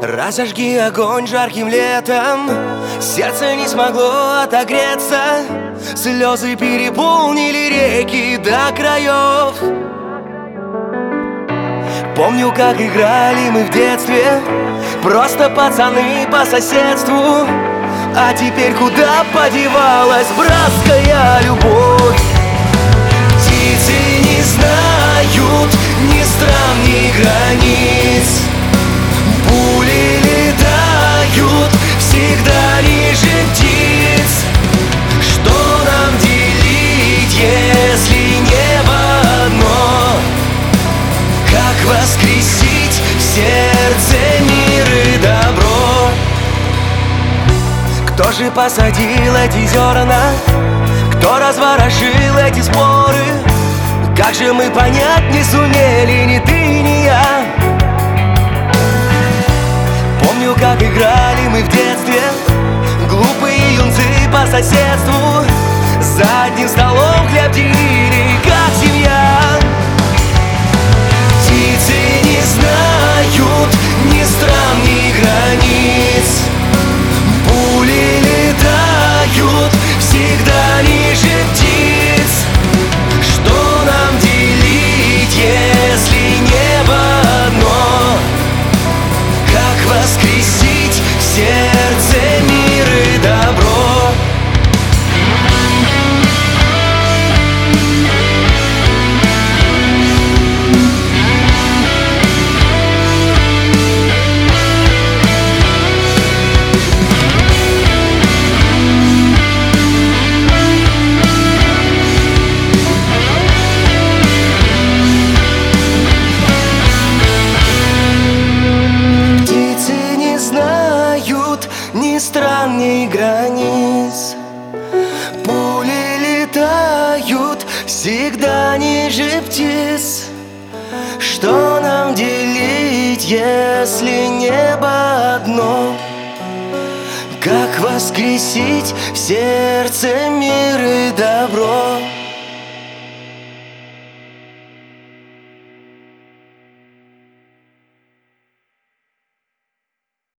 Разожги огонь жарким летом, сердце не смогло отогреться. Слезы переполнили реки до краев. Помню, как играли мы в детстве, просто пацаны по соседству. А теперь куда подевалась братская любовь? Птицы не знают ни стран, ни границ. Пули летают всегда ниже птиц. Что нам делить, если небо одно? Как воскресить в сердце мир и добро? Кто же посадил эти зерна? Кто разворошил эти споры? Как же мы понять не сумели, ни ты, ни я. Помню, как играли мы в детстве, глупые юнцы по соседству. За одним столом хлеб делили, как семья. Птицы не знают ни стран, ни границ. Пули летают всегда ниже птиц. Что нам делить, если небо одно? Как воскресить в сердце мир и добро? Ни стран, ни границ. Пули летают всегда ниже птиц. Что нам делить, если небо одно? Как воскресить в сердце мир и добро?